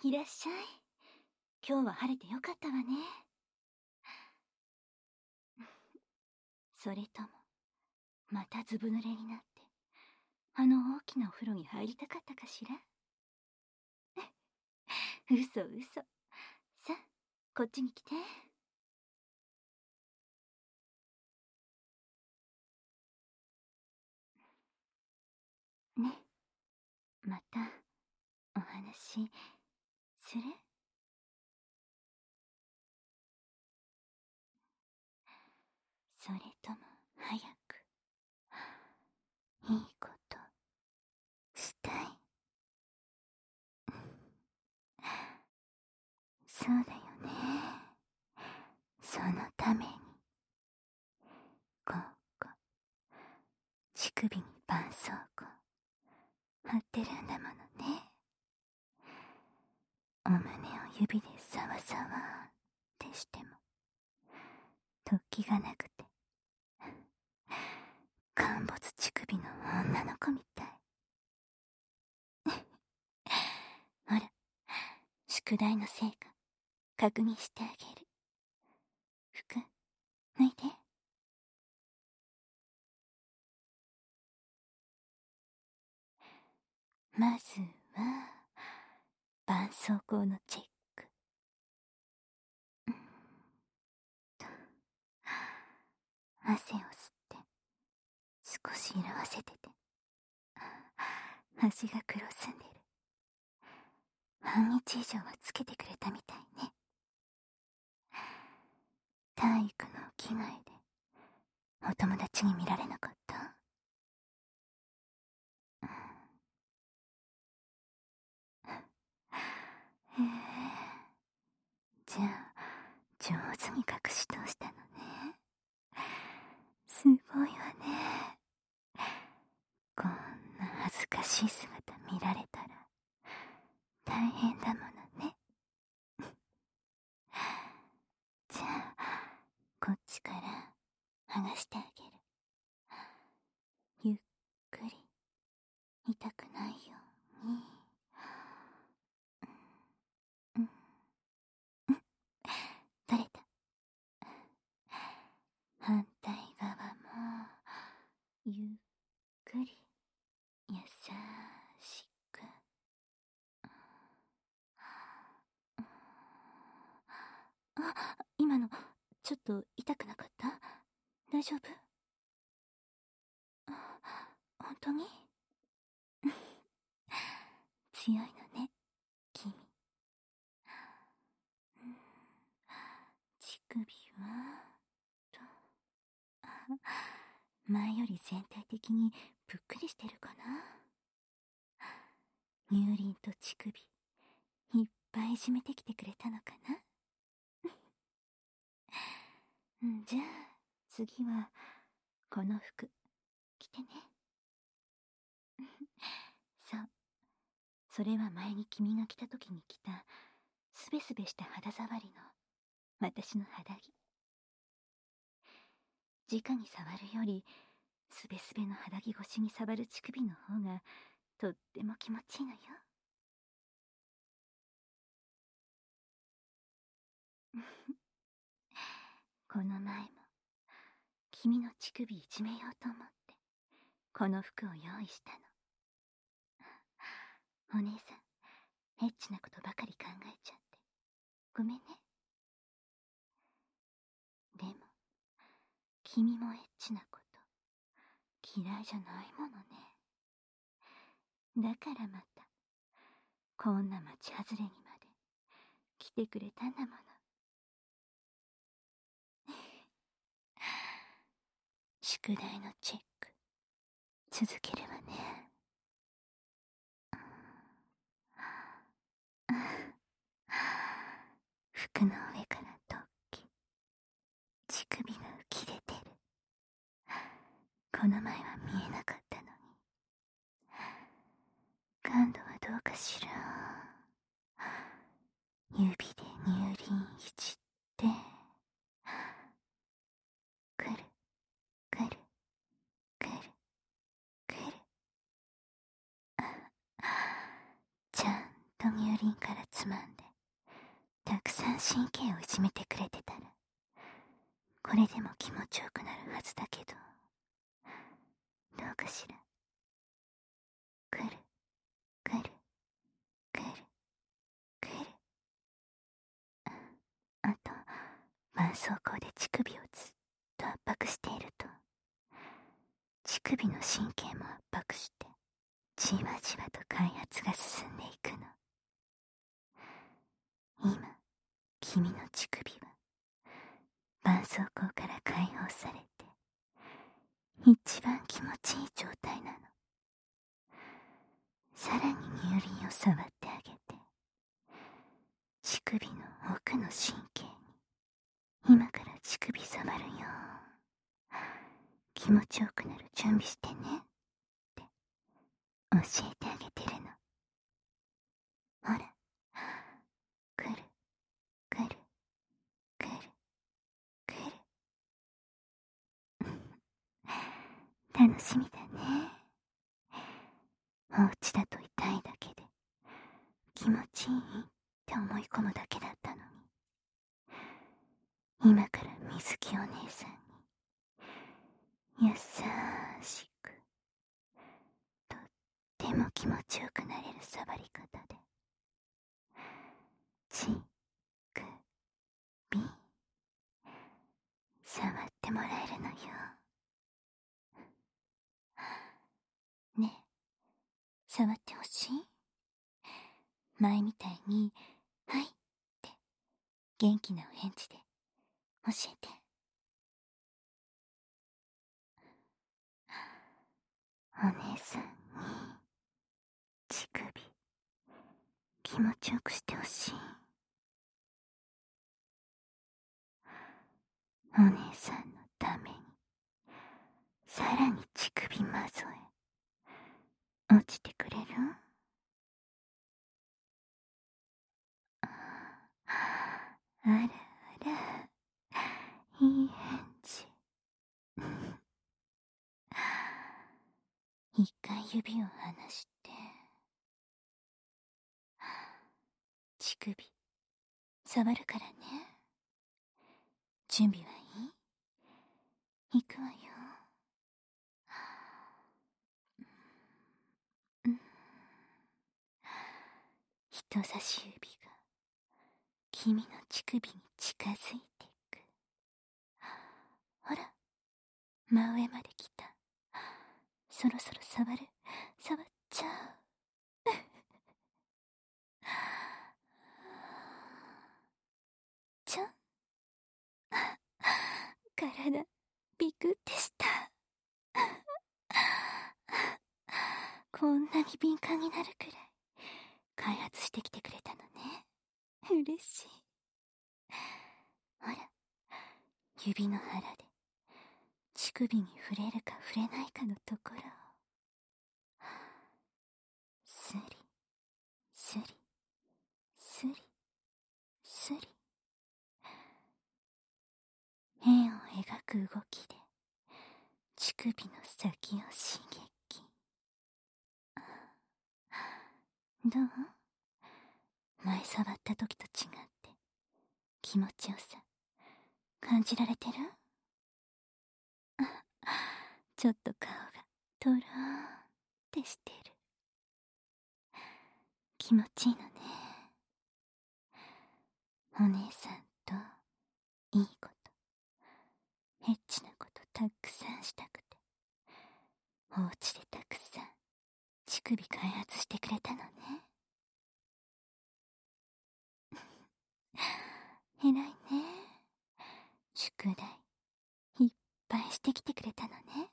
いらっしゃい。今日は晴れてよかったわね。それとも、またずぶ濡れになって、あの大きなお風呂に入りたかったかしら。嘘嘘。さあ、こっちに来て。ね、またお話する？それとも早くいいことしたい？そうだよね。そのためにここ乳首に絆創膏貼ってるんだものね。お胸を指でサワサワってしても突起がなくて陥没乳首の女の子みたい。ほら、宿題の成果確認してあげる。服脱いで。まずは絆創膏のチェック。汗を吸って少し色あせてて足が黒ずんでる。半日以上はつけてくれたみたいね。体育の着替えでお友達に見られなかった？へえ、じゃあ上手に隠し通したのね。すごいわね。こんな恥ずかしい姿見られたら大変だものね。じゃあこっちから剥がしてあげる。ゆっくり痛くないように。取れた。反対側もゆっくり優しく。あ、今のちょっと痛くなかった？大丈夫？本当に？強いのね、君。乳首はと前より全体的にぷっくりしてるかな。乳輪と乳首いっぱいいじめてきてくれたのかな。じゃあ次はこの服着てね。そう、それは前に君が着た時に着たすべすべした肌触りの私の肌着。直に触るよりすべすべの肌着越しに触る乳首の方がとっても気持ちいいのよ。この前も君の乳首いじめようと思ってこの服を用意したの。お姉さんエッチなことばかり考えちゃってごめんね。でも君もエッチなこと嫌いじゃないものね。だからまたこんな町外れにまで来てくれたんだもの。宿題のチェック続けるわね。服の上から突起乳首が浮き出てる。この前は見えなかったのに感度はどうかしら。指で乳輪いじってくるくるくるくる。ちゃんとと乳輪からつまんでたくさん神経をいじめてくれてたら、これでも気持ちよくなるはずだけど、どうかしら。くるくるくるくる。あと絆創膏で乳首をずっと圧迫していると、乳首の神経も圧迫してじわじわと開発が進んでいくの。今君の乳首は絆創膏から解放されて一番気持ちいい状態なの。さらに乳輪を触ってあげて、乳首の奥の神経に今から乳首触るよ、気持ちよくなる準備してねって教えてあげてるの。ほら、くるくるくるくる。楽しみだね。お家だと痛いだけで気持ちいいって思い込むだけだったのに、今から水木お姉さんに優しく、とっても気持ちよくなれる触り方で、ちくび触ってもらえるのよ。ねえ、触ってほしい？前みたいにはいって元気なお返事で教えて。お姉さんに乳首気持ちよくしてほしい。お姉さんのためにさらに乳首まぞえ落ちてくれる？あらあら、いい返事。一回指を離して乳首触るからね。準備はいい？行くわよ。人差し指が君の乳首に近づいていく。ほら、真上まで来た。そろそろ触っちゃう。ちょん。体ビクってした。こんなに敏感になるくらい開発してきてくれたのね。嬉しい。ほら、指の腹で乳首に触れるか触れないかのところをスリスリスリスリ、円を描く動きで乳首の先を刺激。どう？前触った時と違って気持ちよさ感じられてる？ちょっと顔がトローンってしてる。気持ちいいのね。お姉さんといいこと、エッチなことたくさんしたくて、お家でたくさん乳首開発してくれたのね。偉いね。宿題いっぱいしてきてくれたのね。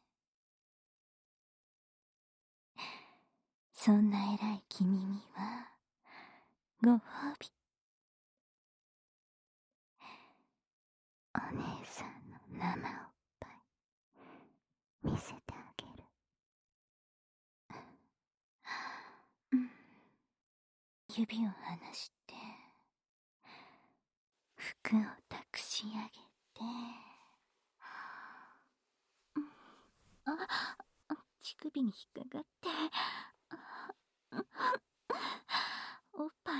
そんな偉い君にはご褒美。お姉さんの生おっぱい見せてあげる。指を離して服を託し上げて、乳首に引っかかって、おっぱ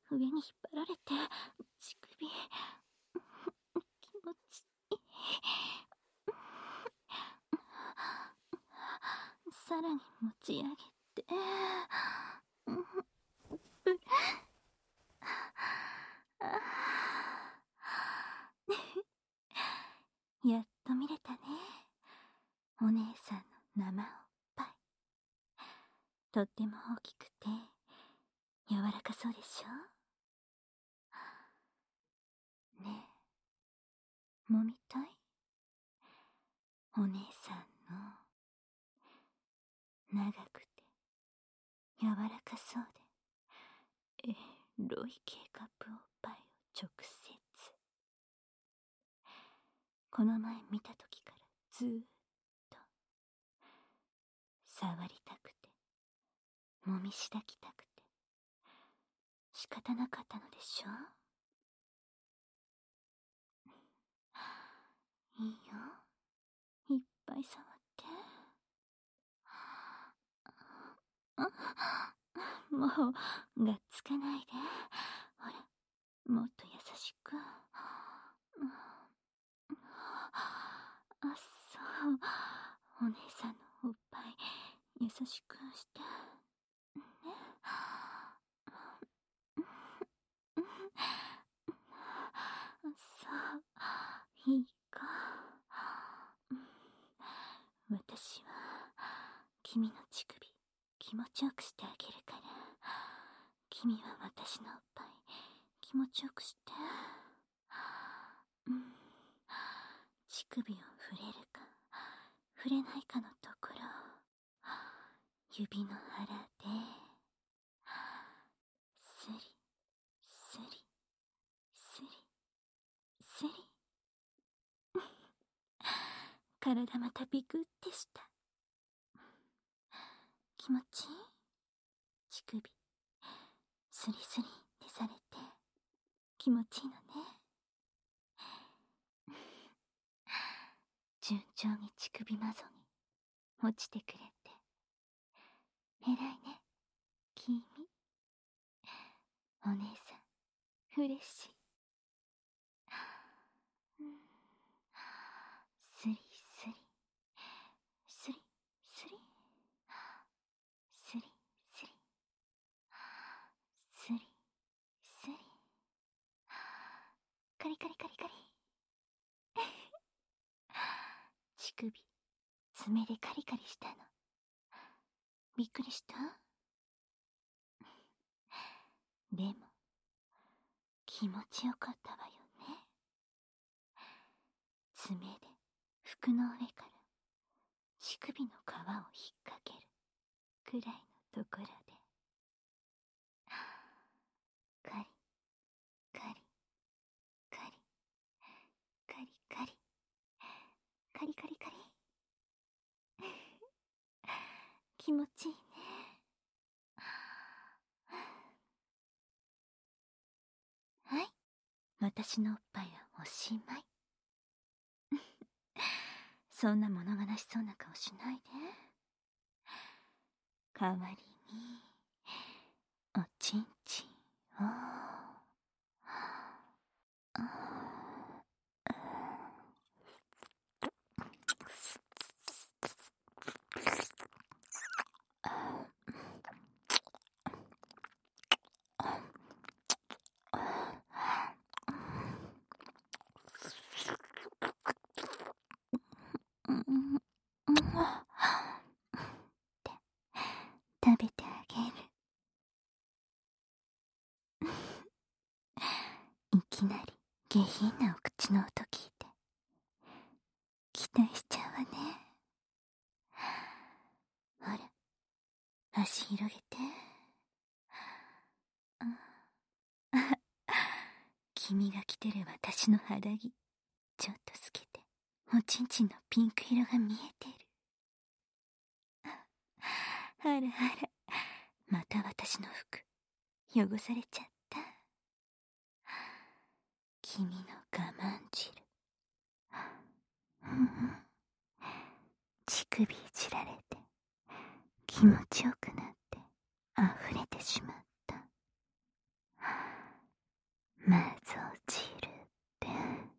上に引っ張られて乳首気持ちいい。さらに持ち上げてやっと見れたね、お姉さんの生おっぱい。とっても大きくて柔らかそうでしょ。ねえ、揉みたい？お姉さんの長くて柔らかそうでロイ K カップおっぱいを直接。この前見た時からずーっと触りたくて揉みしだきたくて仕方なかったのでしょ。いいよ、いっぱい触って。もうがっつかないで。ほら、もっと優しく。そう、お姉さんのおっぱい優しくしてね。そう、いいか。私は君の乳首気持ちよくしてあげるから、君は私のおっぱい気持ちよくして。乳首を触れるか触れないかのところを指の腹でスリスリスリスリ。体またビクってした。気持ちいい？乳首スリスリってされて気持ちいいのね。順調に乳首マゾに落ちてくれて偉いね、君。お姉さん嬉しい。スリスリスリスリスリスリスリスリカリカリカリカリ。乳首爪でカリカリしたのびっくりした？でも気持ちよかったわよね。爪で服の上から乳首の皮を引っ掛けるくらいのところでカリカリカリカリカリカリカリカリ。気持ちいいね。はい、私のおっぱいはおしまい。そんな物悲しそうな顔しないで。代わりにおちんちんをって食べてあげる。いきなり下品なお口の音聞いて期待しちゃうわね。ほら、足広げて。君が着てる私の肌着ちょっと透けておちんちんのピンク色が見えてる。あらあら、また私の服汚されちゃった。君の我慢汁。乳首いじられて気持ちよくなって溢れてしまった。 マゾ汁って。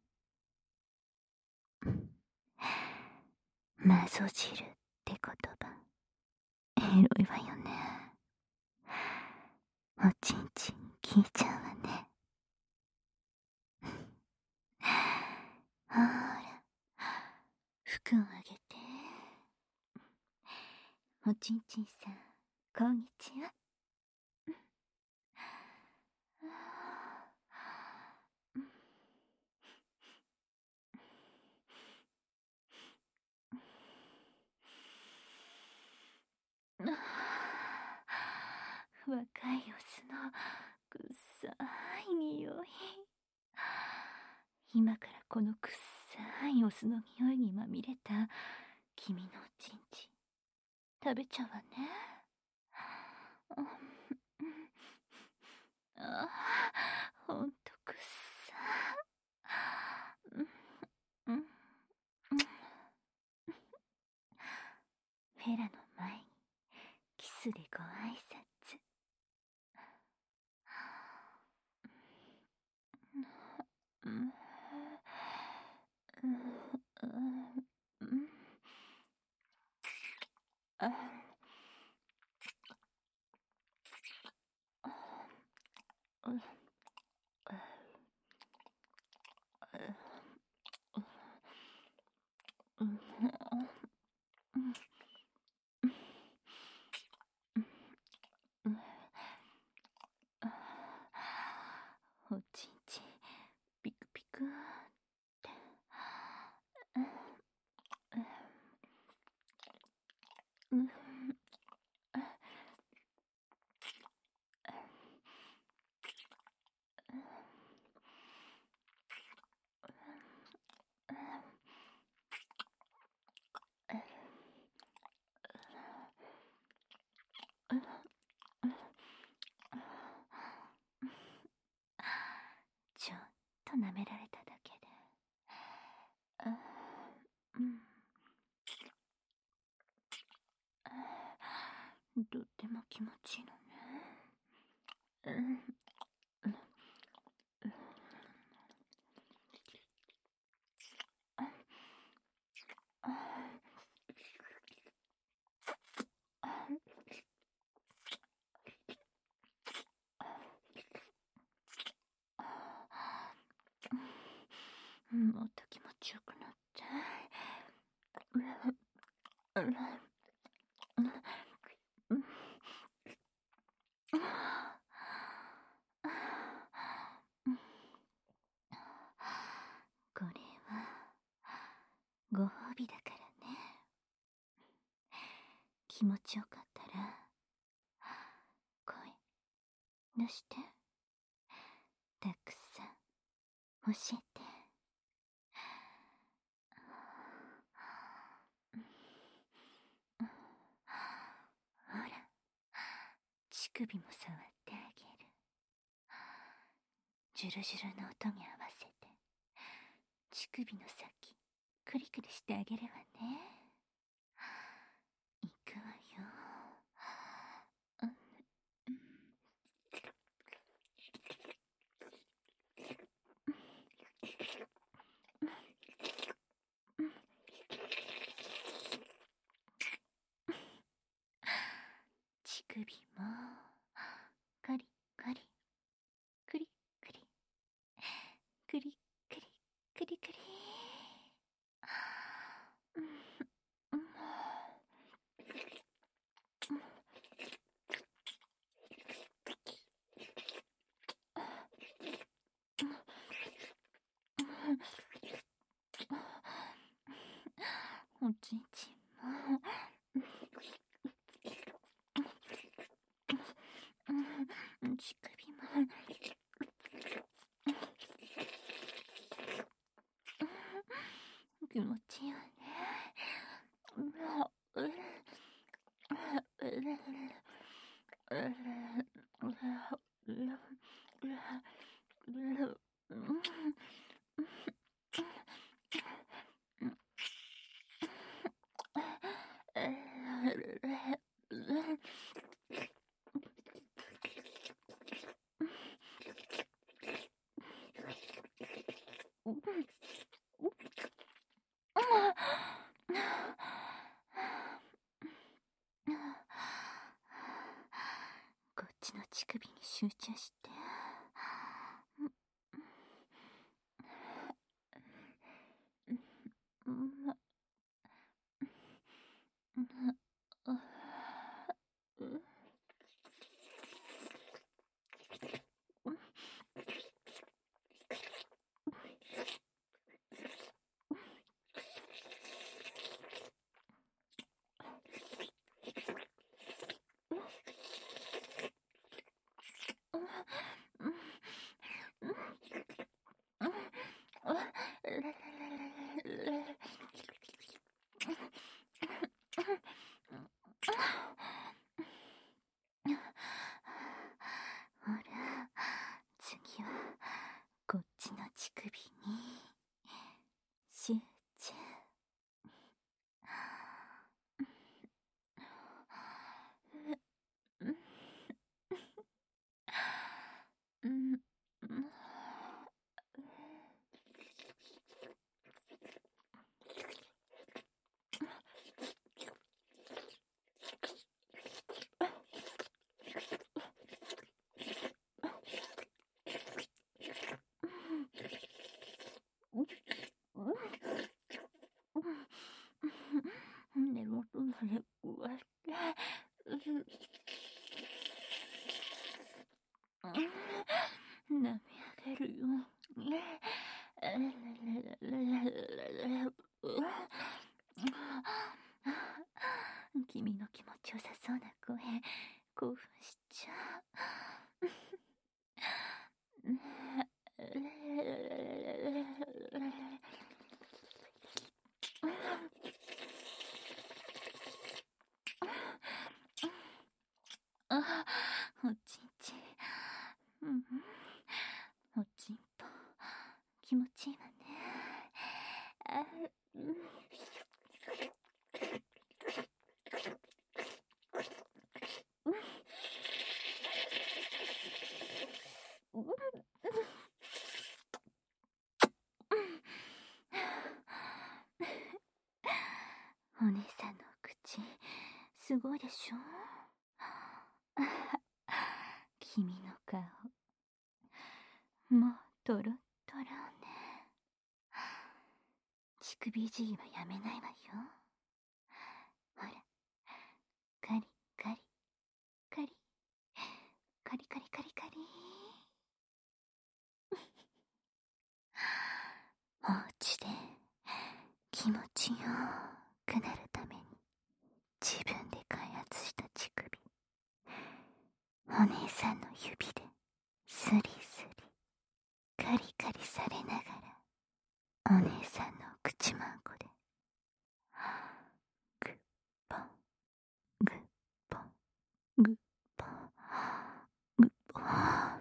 マゾ汁って言葉、エロいわよね。おちんちん聞いちゃうわね。ほら、服をあげて。おちんちんさん、こんにちは。若いオスのくっさい匂い。今からこのくっさいオスの匂いにまみれた君のおちんちん食べちゃうわね。ああ、ほんとくっさ。フェラの前にキスでご挨拶。おちんちんピクピクって。ちょっと舐められただけで、とっても気持ちいいのね。もっと気持ちよくなって。これはご褒美だからね。気持ちよかったら声出して。たくさん教えて。ほら、乳首も触ってあげる。ジュルジュルの音に合わせて乳首の先クリクリしてあげるわね。いくわよ。乳首もカリカリクリクリクリクリクリクリ。おちんちんも乳首も気持ちいいわね。 こっちの乳首に集中して。ほら、次はこっちの乳首に集中。根元までうわって舐め上げるよ。君の気持ちよさそうな声、興奮しちゃう。おちんちん、おちんぽ気持ちいいわね。お姉さんの口すごいでしょ。君の顔もうトロットロね。乳首いじりはやめないわよ。ほら、カリカリカリカリカリカリカリ。お家で気持ちよくなるために自分で開発した乳首、お姉さんの指でスリスリカリカリされながら、お姉さんの口まんこでグッポングッポングッポングッポンって、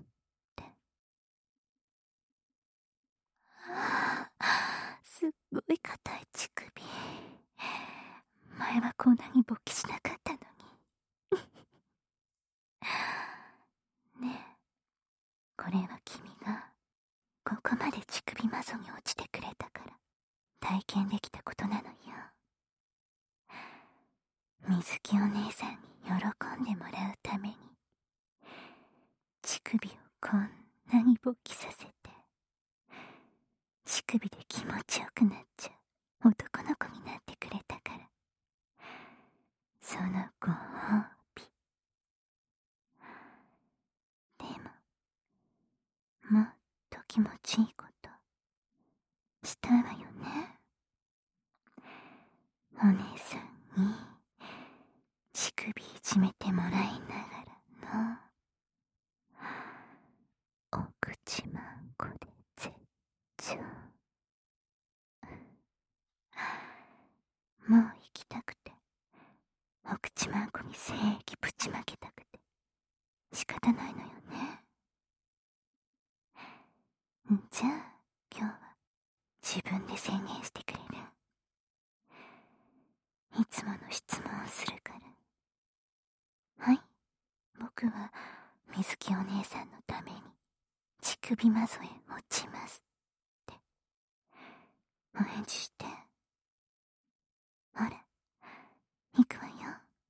すっごい硬い乳首。前はこんなに勃起しなかったのに。ねえ、これは君がここまで乳首マゾに落ちてくれたから体験できたことなのよ。水木お姉さんに喜んでもらうために乳首をこんなに勃起させて、乳首で気持ちよくなっちゃう男の子になってくれたから、そのご褒美。でももっと気持ちいいことしたいわよね。お姉さんに乳首いじめてもらいながらのお口まんこで絶頂。もう行きたくて、お口まんこに精液ぶちまけたくて仕方ないのよね。じゃあ今日は自分で宣言してくれる？いつもの質問をするから。はい、僕は水木お姉さんのために乳首マゾへ落ちますってお返事して。ほら、行くわよ。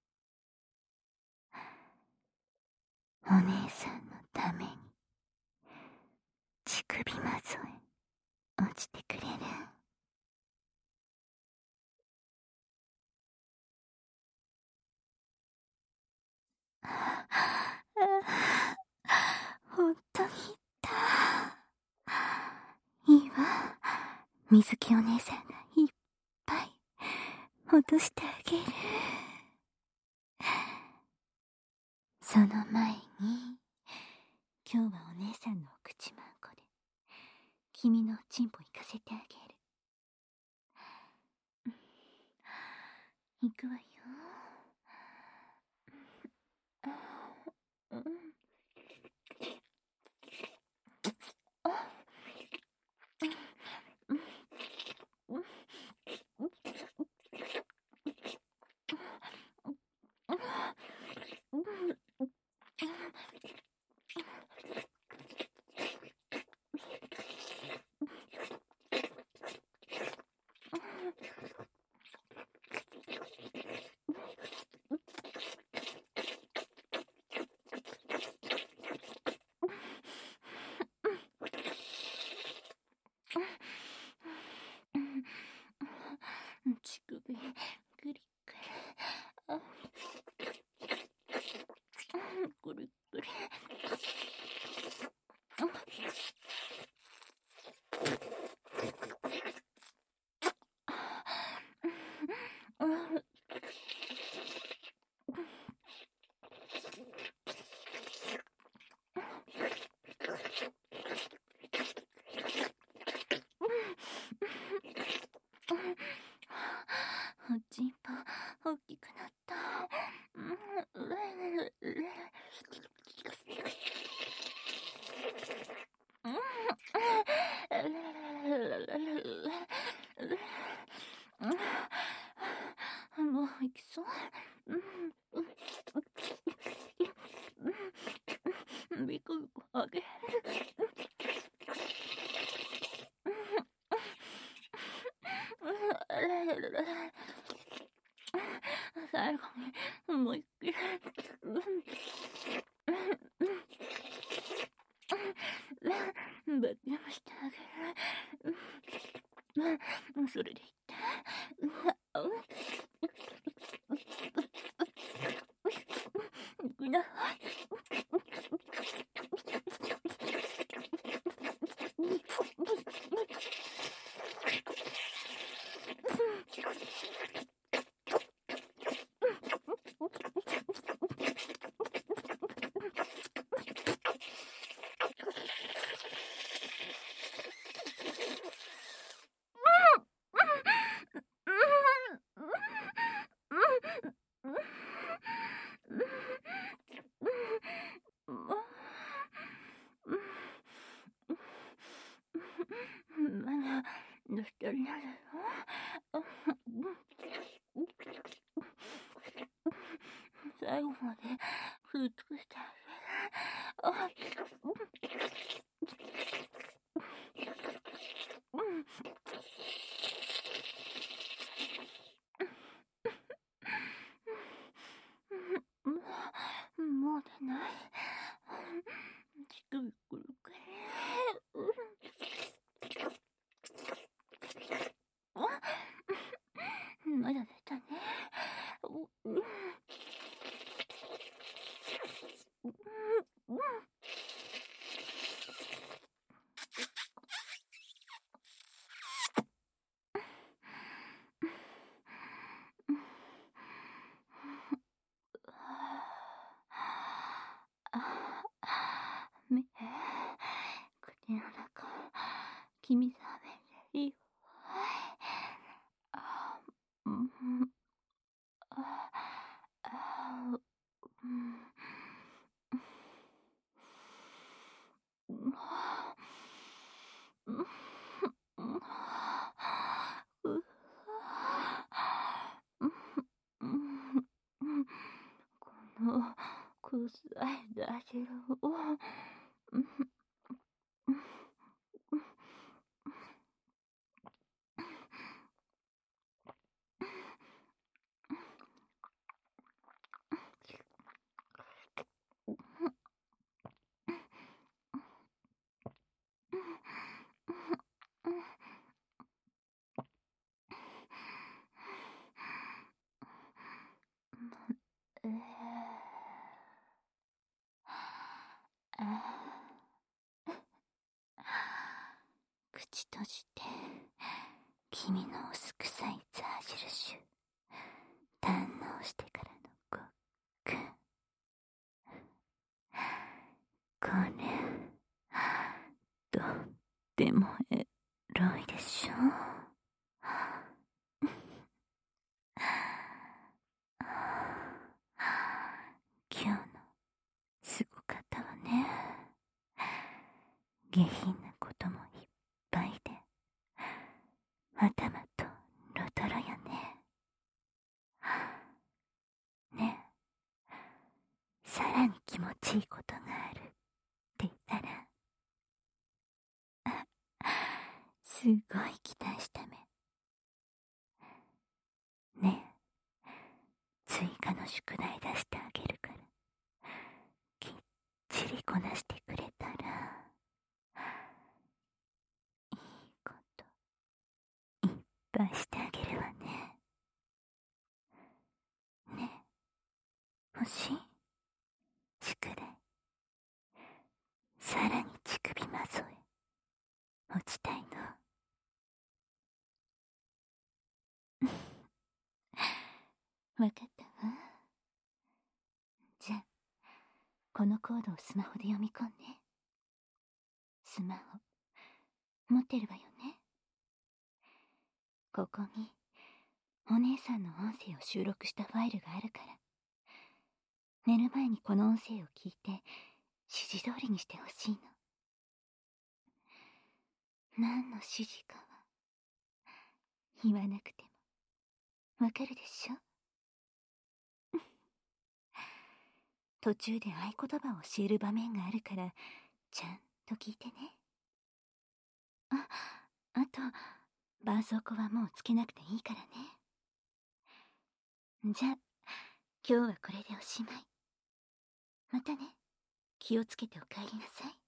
お姉さんのために乳首まぞえ落ちてくれる？ほんとに言った。いいわ。水木お姉さんがいっぱい落としてあげる。その前に、今日はお姉さんのお口まんこで君のおちんぽ行かせてあげる。行くわよ。うん。乳首グリグリ、グリグリ。おちんぽ大きくなった。もう行きそう。ビクビクあげる。最後にもう一回。バッテンもしてあげる。それでいって。いくな。どうしたらいいの？最後まで食い尽くしてあげる。もう出ない。乳首くるくる。まだ出たね。目、口の中、君さめいいわ。この臭いダジルを口閉じて、君の薄臭いザー印堪能してからのごっくん。これ、とってもエロいでしょ。今日のすごかったわね。下品なこともいっぱいで、頭とロトロよね。ねえ、さらに気持ちいいことがあるって言ったら、すごい期待しため。ねえ、追加の宿題出してあげるから、きっちりこなしてくれたら、いいこといっぱいしてあげるわね。ねえ、欲しい？宿題。さらに乳首まぞえ落ちたいの？わかったわ。じゃあ、このコードをスマホで読み込んで。スマホ、持ってるわよね？ここに、お姉さんの音声を収録したファイルがあるから、寝る前にこの音声を聞いて、指示通りにしてほしいの。何の指示かは、言わなくても、わかるでしょ？途中で合言葉を教える場面があるから、ちゃんと聞いてね。あと、絆創膏はもうつけなくていいからね。じゃあ、今日はこれでおしまい。またね。気をつけてお帰りなさい。